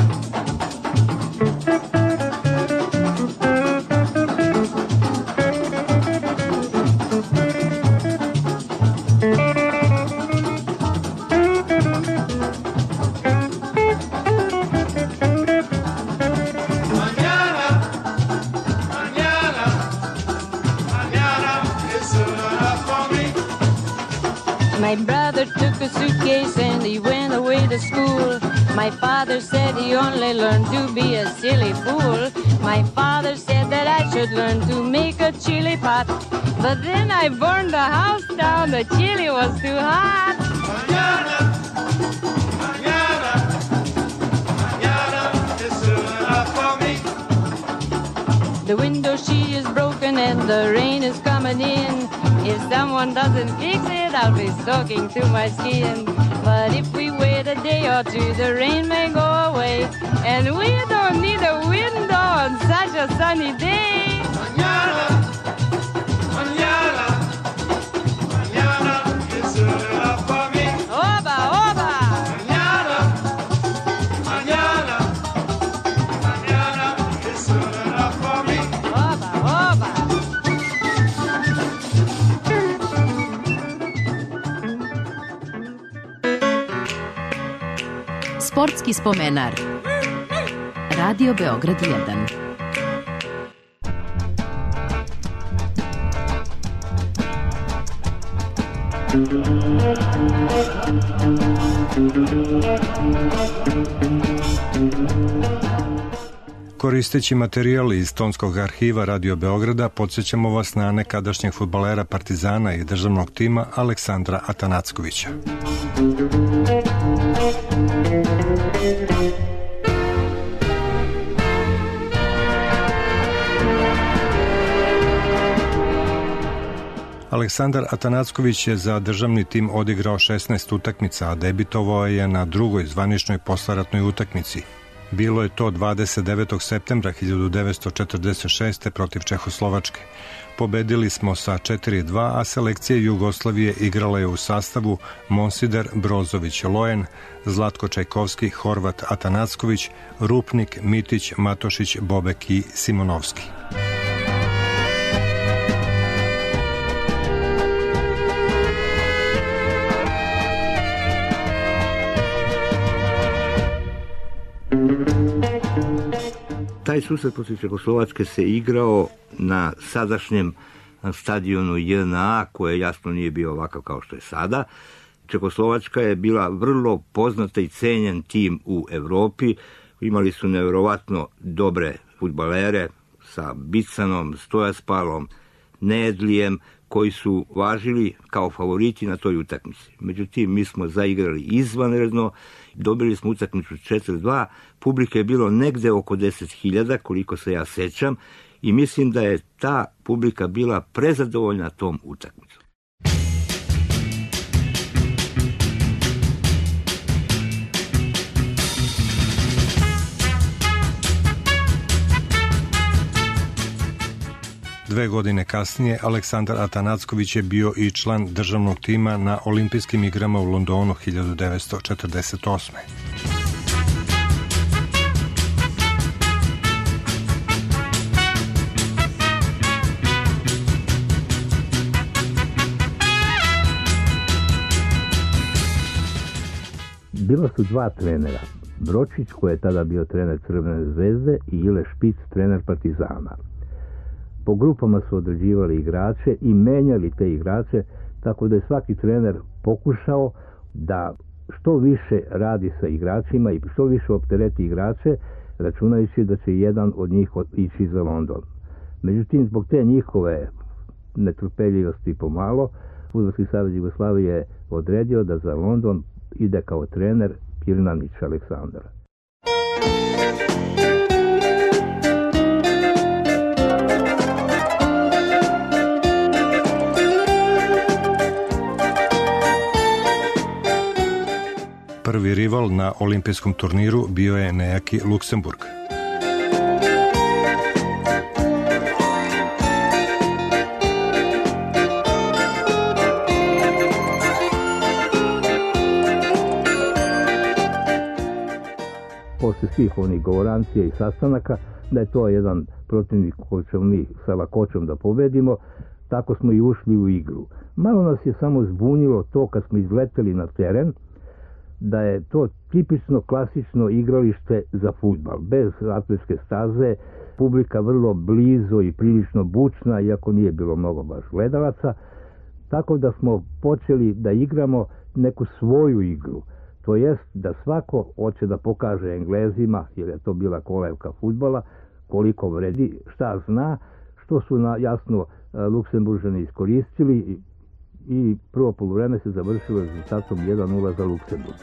My brother took a suitcase and he went away to school. My father said he only learned to be a silly fool. My father said that I should learn to make a chili pot. But then I burned the house down, the chili was too hot. Mañana, mañana, mañana is soon enough for me. The window she is broken and the rain is coming in. If someone doesn't fix it, I'll be soaking to my skin. But if we wait a day or two, the rain may go away. And we don't need a window on such a sunny day. Mañana, mañana, mañana is soon enough for me. Oba, oba! Mañana, mañana, mañana is soon enough for me. Oba, oba! Sportski spomenar. Radio Beograd jedan. Koristeći materijal iz tonskog arhiva Radio Beograda, podsjećamo vas na nekadašnjeg fudbalera Partizana i državnog tima Aleksandra Atanackovića. Aleksandar Atanacković je za državni tim odigrao šesnaest utakmica, a debitovao je na drugoj zvaničnoj posleratnoj utakmici. Bilo je to dvadeset devetog septembra hiljadu devetsto četrdeset šeste. protiv Čehoslovačke. Pobedili smo sa četiri dva, a selekcija Jugoslavije igrala je u sastavu Monsider, Brozović, Lojen, Zlatko Čajkovski, Horvat, Atanacković, Rupnik, Mitić, Matošić, Bobek i Simonovski. Taj susret protiv Čehoslovačke se igrao na sadašnjem stadionu J N A, koje jasno nije bio ovakav kao što je sada. Čehoslovačka je bila vrlo poznata i cenjen tim u Evropi. Imali su nevjerovatno dobre fudbalere sa Bicanom, Stojaspalom, Nedlijem, koji su važili kao favoriti na toj utakmici. Međutim, mi smo zaigrali izvanredno, dobili smo utakmicu četiri dva, publike je bilo negde oko deset hiljada, koliko se ja sećam, i mislim da je ta publika bila prezadovoljna tom utakmicom. Dve godine kasnije Aleksandar Atanacković je bio i član državnog tima na olimpijskim igrama u Londonu hiljadu devetsto četrdeset osme. Bila su dva trenera. Bročić, koji je tada bio trener Crvene zvezde, i Ile Špic, trener Partizana. Po grupama su određivali igrače i menjali te igrače, tako da je svaki trener pokušao da što više radi sa igračima i što više optereti igrače, računajući da će jedan od njih ići za London. Međutim, zbog te njihove netrpeljivosti pomalo, Fudbalski savez Jugoslavije je odredio da za London ide kao trener Pirnanić Aleksandar. Prvi rival na olimpijskom turniru bio je nejaki Luksemburg. Posle svih onih govorancija i sastanaka da je to jedan protivnik koji ćemo mi sa lakoćom da pobedimo, tako smo i ušli u igru. Malo nas je samo zbunilo to kad smo izleteli na teren, da je to tipično klasično igralište za fudbal, bez atletske staze, publika vrlo blizo i prilično bučna, iako nije bilo mnogo baš gledalaca, tako da smo počeli da igramo neku svoju igru. To jest da svako hoće da pokaže Englezima, jer je to bila kolevka fudbala, koliko vredi, šta zna, što su na, jasno Luksemburžani iskoristili i, i prvo poluvreme se završilo rezultatom jedan nula za Luksemburg.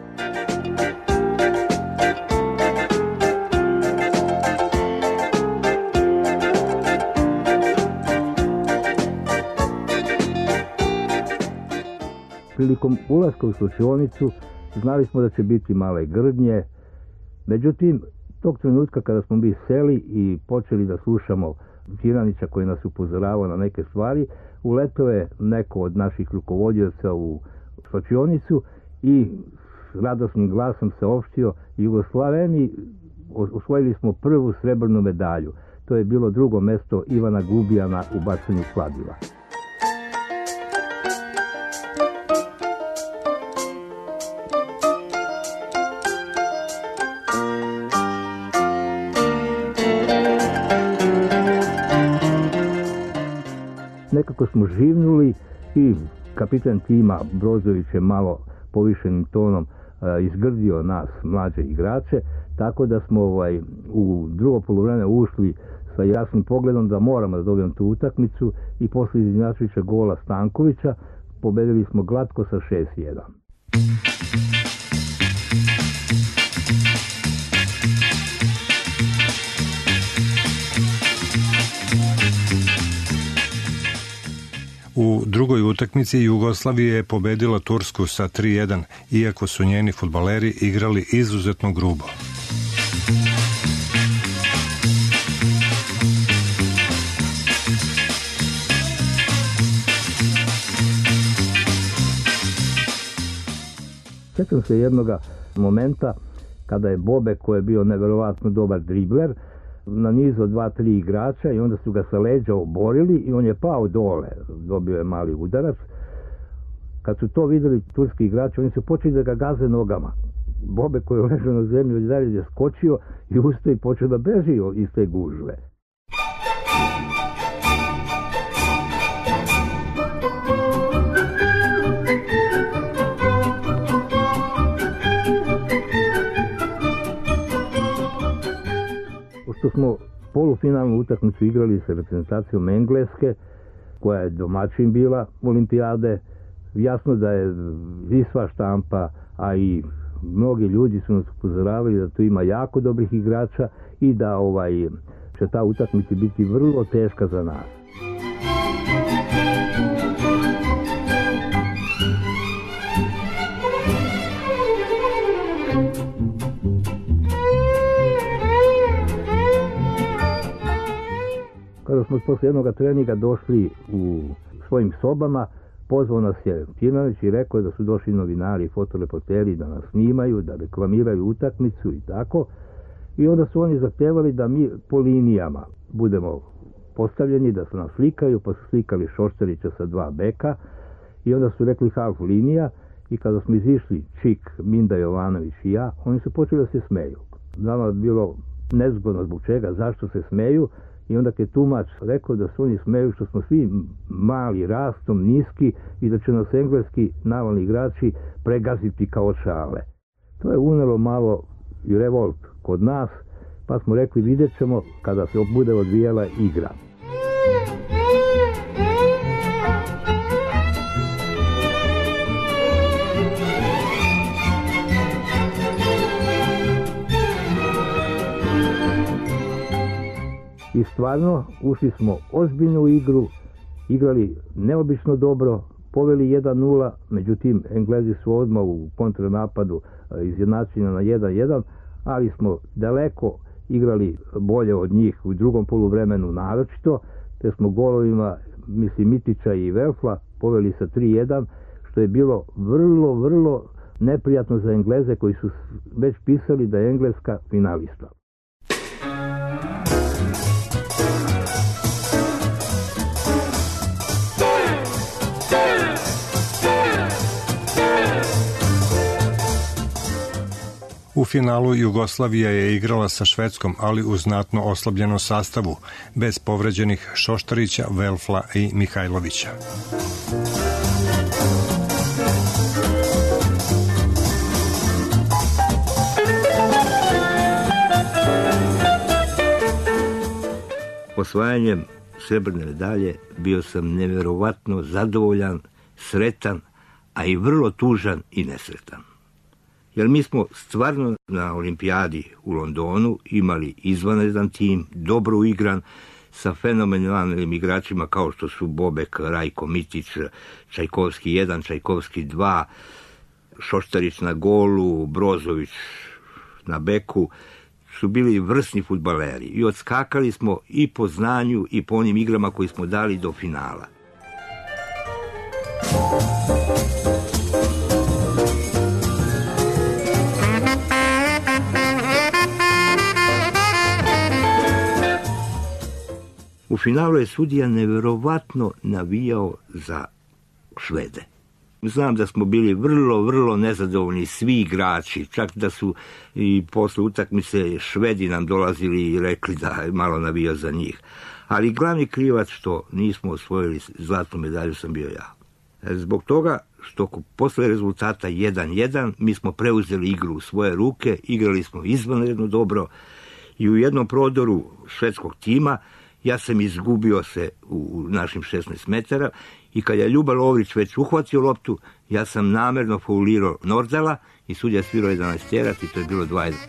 Prilikom ulaska u slučionicu znali smo da će biti male grdnje, međutim, tog trenutka kada smo mi seli i počeli da slušamo Piranića koji nas upozoravao na neke stvari, uletao je neko od naših rukovodioca u slučionicu i s radosnim glasom saopštio: Jugoslaveni, osvojili smo prvu srebrnu medalju. To je bilo drugo mesto Ivana Gubijana u bacanju kladiva. Nekako smo živnuli i kapitan tima Brozović je malo povišenim tonom e, izgrdio nas, mlađe igrače, tako da smo ovaj, u drugo poluvreme ušli sa jasnim pogledom da moramo da dobijemo tu utakmicu i posle izjednačujućeg gola Stankovića pobedili smo glatko sa šest jedan. U drugoj utakmici Jugoslavija je pobedila Tursku sa tri jedan, iako su njeni fudbaleri igrali izuzetno grubo. Sjećam se jednoga momenta kada je Bobe, koji je bio neverovatno dobar dribler, na nizu dva, tri igrača i onda su ga sa leđa oborili i on je pao dole, dobio je mali udarac. Kad su to videli turski igrači, oni su počeli da ga gaze nogama. Bobe, koji je ležao na zemlju, i dalje je skočio i ustao i počeo da beži iz te gužve. Pošto smo polufinalnu utakmicu igrali sa reprezentacijom Engleske, koja je domaćin bila olimpijade. Jasno da je i sva štampa, a i mnogi ljudi su nas upozoravali da tu ima jako dobrih igrača i da ovaj, će ta utakmica biti vrlo teška za nas. Kada smo posle jednog treninga došli u svojim sobama, pozvao nas je Tinović i rekao je da su došli novinari i fotoreporteri da nas snimaju, da reklamiraju utakmicu i tako. I onda su oni zahtevali da mi po linijama budemo postavljeni, da se nas slikaju, pa su slikali Šoštarića sa dva beka i onda su rekli half linija i kada smo izišli Čik, Minda Jovanović i ja, oni su počeli da se smeju. Nama je bilo nezgodno zbog čega, zašto se smeju. I onda je tumač rekao da su oni smeju što smo svi mali rastom, niski i da će nas engleski navalni igrači pregaziti kao šale. To je unelo malo i revolt kod nas, pa smo rekli vidjet ćemo kada se bude odvijala igra. I stvarno, ušli smo ozbiljno u igru, igrali neobično dobro, poveli jedan nula, međutim Englezi su odmah u kontranapadu izjednačeni na jedan jedan, ali smo daleko igrali bolje od njih u drugom poluvremenu naročito, te smo golovima, mislim, Mitića i Velfla poveli sa tri jedan, što je bilo vrlo, vrlo neprijatno za Engleze koji su već pisali da je Engleska finalista. U finalu Jugoslavija je igrala sa Švedskom, ali u znatno oslabljenom sastavu, bez povređenih Šoštarića, Velfla i Mihajlovića. Osvajanjem srebrne medalje bio sam nevjerovatno zadovoljan, sretan, a i vrlo tužan i nesretan. Jer mi smo stvarno na olimpijadi u Londonu imali izvanredan tim, dobro uigran, sa fenomenalnim igračima kao što su Bobek, Rajko Mitić, Čajkovski jedan, Čajkovski dva, Šoštarić na golu, Brozović na beku, su bili vrsni fudbaleri i odskakali smo i po znanju i po onim igrama koji smo dali do finala. U finalu je sudija nevjerovatno navijao za Švede. Znam da smo bili vrlo, vrlo nezadovoljni svi igrači, čak da su i posle utakmice Švedi nam dolazili i rekli da je malo navijao za njih. Ali glavni krivac što nismo osvojili zlatnu medalju sam bio ja. Zbog toga što posle rezultata jedan jedan mi smo preuzeli igru u svoje ruke, igrali smo izvanredno dobro i u jednom prodoru švedskog tima ja sam izgubio se u našim šesnaest metara i kad je Ljuba Lovrić već uhvatio loptu, ja sam namerno faulirao Nordala i sudija svirao jedanaest tjerat i to je bilo dva jedan.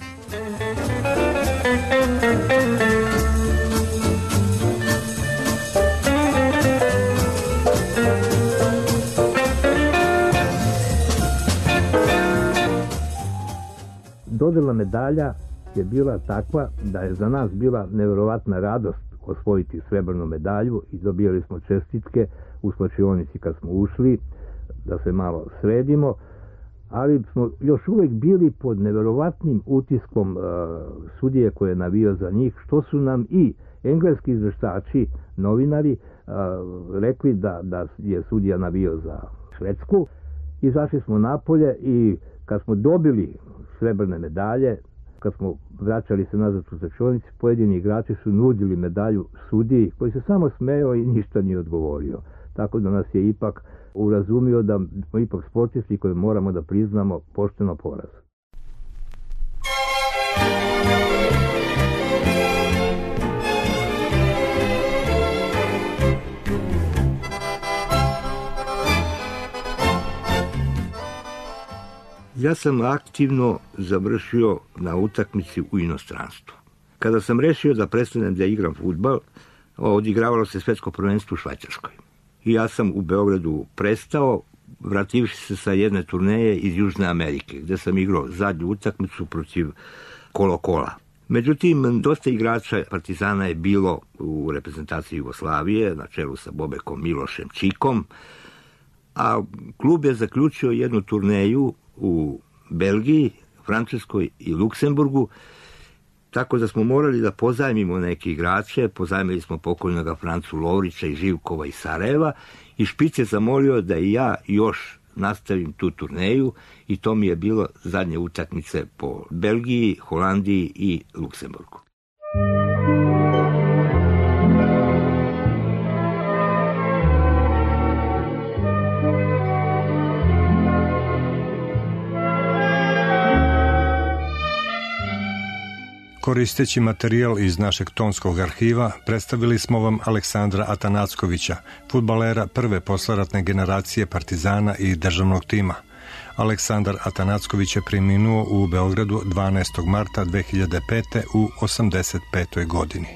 Dodela medalja je bila takva da je za nas bila nevjerovatna radost osvojiti srebrnu medalju i dobijali smo čestitke u slačionici kad smo ušli, da se malo sredimo, ali smo još uvijek bili pod nevjerovatnim utiskom uh, sudije koje je navio za njih, što su nam i engleski izveštači, novinari, uh, rekli da, da je sudija navio za Švedsku. Izašli smo napolje i kad smo dobili srebrne medalje, kad smo vraćali se nazad u slačionici, pojedini igrači su nudili medalju sudiji koji se samo smejao i ništa nije odgovorio. Tako da nas je ipak urazumio da smo ipak sportisti koji moramo da priznamo pošteno poraz. Ja sam aktivno završio na utakmici u inostranstvu. Kada sam rešio da prestanem da igram fudbal, odigravalo se svetsko prvenstvo u Švajcarskoj. I ja sam u Beogradu prestao, vrativši se sa jedne turneje iz Južne Amerike, gde sam igrao zadnju utakmicu protiv Kolo-Kola. Međutim, dosta igrača Partizana je bilo u reprezentaciji Jugoslavije, na čelu sa Bobekom Milošem Čikom, a klub je zaključio jednu turneju u Belgiji, Francuskoj i Luksemburgu, tako da smo morali da pozajmimo neke igrače. Pozajmili smo pokojnoga Francu Lovrića i Živkova iz Sarajeva i Špic je zamolio da i ja još nastavim tu turneju i to mi je bilo zadnje utakmice po Belgiji, Holandiji i Luksemburgu. Koristeći materijal iz našeg tonskog arhiva, predstavili smo vam Aleksandra Atanackovića, fudbalera prve posleratne generacije Partizana i državnog tima. Aleksandar Atanacković je preminuo u Beogradu dvanaestog marta dve hiljade pete. u osamdeset petoj godini.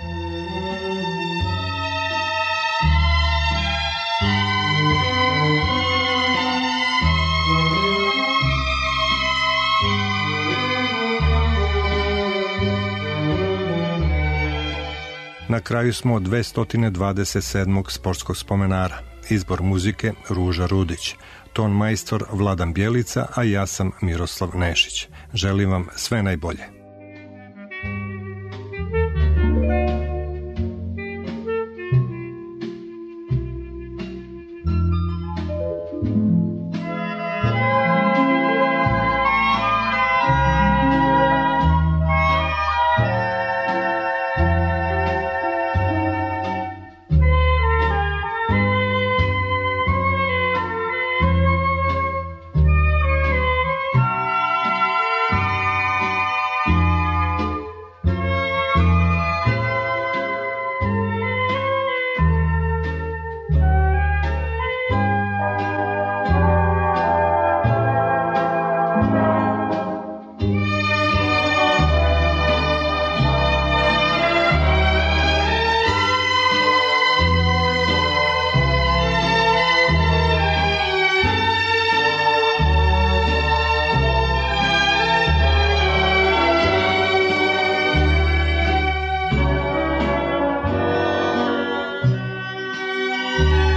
Na kraju smo dvesta dvadeset sedmog sportskog spomenara. Izbor muzike Ruža Rudić, ton majstor Vladan Bjelica, a ja sam Miroslav Nešić. Želim vam sve najbolje. you.